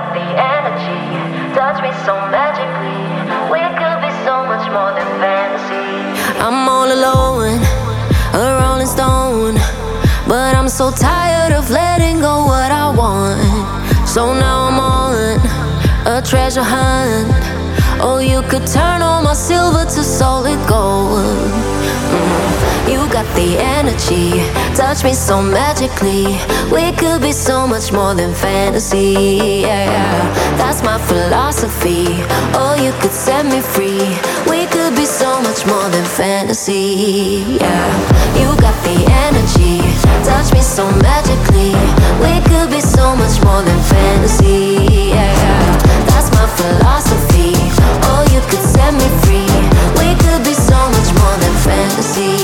got the energy, touch me so magically. We could be so much more than fantasy. I'm all alone, a rolling stone, but I'm so tired of letting go what I want. So now I'm on a treasure hunt. Oh, you could turn all my silver to solid gold. You got the energy, touch me so magically. We could be so much more than fantasy, yeah. That's my philosophy. Oh, you could set me free. We could be so much more than fantasy, yeah. You got the energy, touch me so magically. We could be so much more than fantasy, yeah. That's my philosophy. Oh, you could set me free. We could be so much more than fantasy.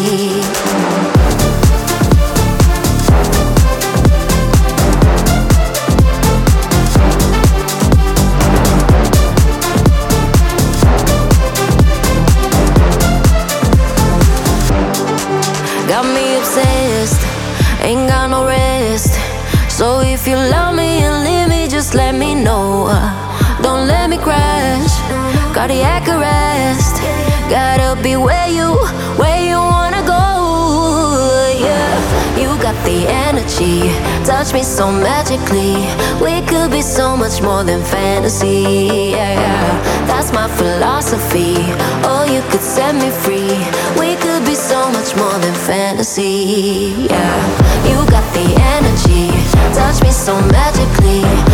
Got me obsessed, ain't got no rest. So if you love me and leave me, just let me know. Don't let me crash, cardiac arrest. Gotta be where you wanna go, yeah. You got the energy, touch me so magically. We could be so much more than fantasy, yeah. That's my philosophy. Oh, you could set me free. We could be so much more than fantasy, yeah. You got the energy, touch me so magically.